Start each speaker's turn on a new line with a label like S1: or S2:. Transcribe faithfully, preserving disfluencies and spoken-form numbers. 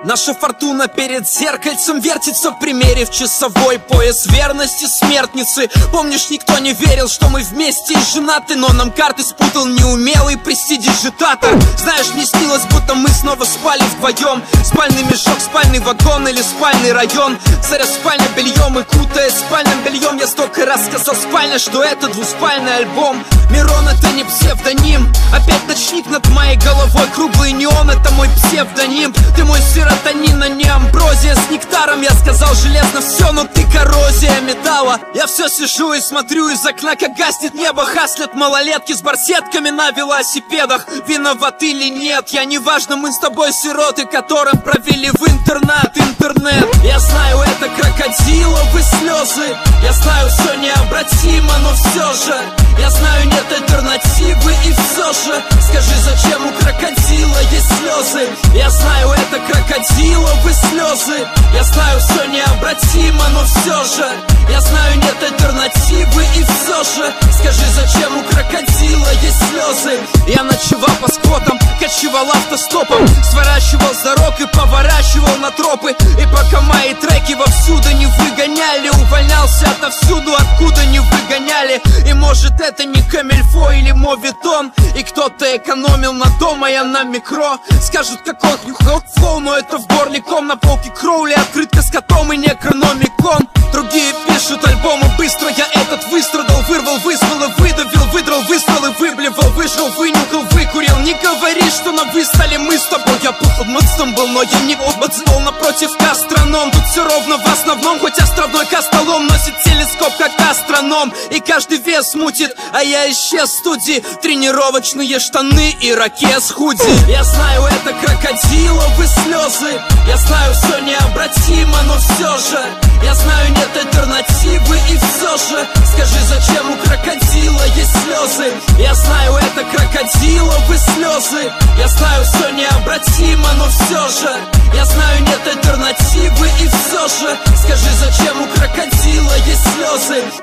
S1: Наша фортуна перед зеркальцем вертится, примерив часовой пояс верности смертницы. Помнишь, никто не верил, что мы вместе и женаты, но нам карты спутал неумелый престидижитатор. Знаешь, мне снилось, будто мы снова спали вдвоем. Спальный мешок, спальный вагон или спальный район. Царя спальня бельем и кутает спальным бельем. Я столько раз сказал спальня, что это двуспальный альбом. Мирон — это не псевдоним. Опять ночник над моей головой, круглый неон — это мой псевдоним. Ты мой серотонин, а не амброзия с нектаром. Я сказал железно все, но ты коррозия металла. Я все сижу и смотрю из окна, как гаснет небо. Хаслят малолетки с барсетками на велосипедах. Виноват или нет, я не важно, мы с тобой сироты, которым провели в интернат интернет. Я знаю, это крокодиловые слезы. Я знаю, все необратимо, но все же я знаю, нет альтернативы, и все же скажи, зачем у крокодила есть слезы? Я знаю, это крокодиловые слезы. Я знаю, все необратимо, но все же я знаю, нет альтернативы, и все же скажи, зачем у крокодила есть слезы? Я ночевал по сквотам, кочевал автостопом, сворачивал с дорог и поворачивал на тропы. И пока мои треки вовсюду не выгоняли, увольнялся отовсюду, откуда не выгоняли. И может это не камильфо или моветон, и кто-то экономил на дом, а я на микро. Скажут, какой нюхал флоу, но это в горле ком. На полке Кроули открытка с котом и некрономикон. Другие пишут альбомы быстро, я этот выстрадал. Вырвал, вызвал и выдавил, выдрал выстрел и выблевал. Выжил, вынюхал, выкурил. Не говори, что на выстале мы с тобой. Я пухал мыцом был, но я не обоцвал. Напротив гастроном, тут все ровно в основном. Хоть островной костолом носит телескоп, как астроном. И каждый вес мутит, а я исчез в студии. Тренировочные штаны и ракет худи. Я знаю, это крокодиловые слезы. Я знаю, все необратимо, но все же я знаю, нет альтернативы, и все же скажи, зачем у крокодила есть слезы? Я знаю, это крокодиловые слезы. Я знаю, все необратимо, но все же я знаю, нет альтернативы, и все же скажи, зачем у крокодила есть слезы?